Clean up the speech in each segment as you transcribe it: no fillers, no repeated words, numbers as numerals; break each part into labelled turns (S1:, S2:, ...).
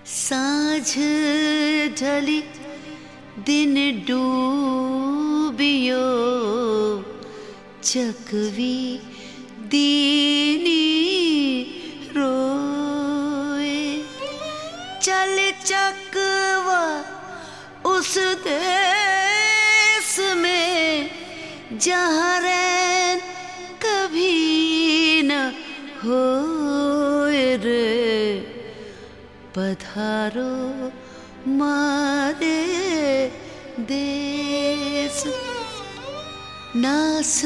S1: साँझ ढली दिन डूबियो, चकवी दीनी रोए। चल चकवा उस देश में जहाँ रैन कभी न होए रे। पधारो मारे देश, नास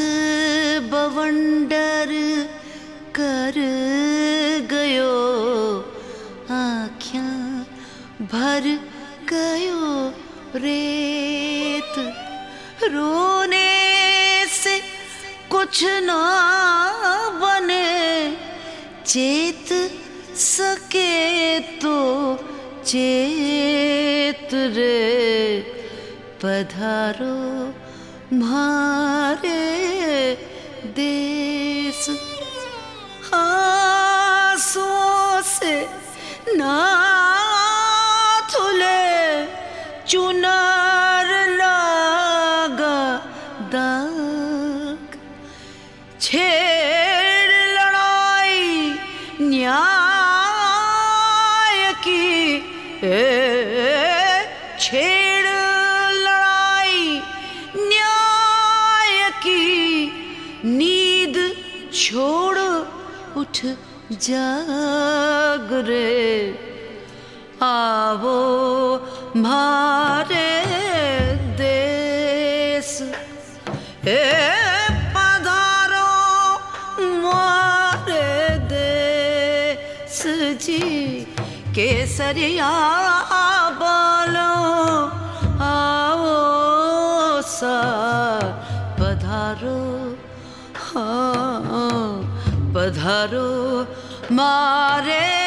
S1: बवंडर कर गयो, आँखियाँ भर गयो रेत। रोने से कुछ ना बने, चेत सके तो चेत रे। पधारो मारे देश, आंसुओं से ना धुले चुनर लगा दाग। छेड़ लड़ाई न्याय की, छेड़ लड़ाई न्याय की, नींद छोड़ उठ जाग रे। आवो मारे देश, पधारो मारे देश जी। केसरिया बोलो आओ सार, पधारो हाँ पधारो मारे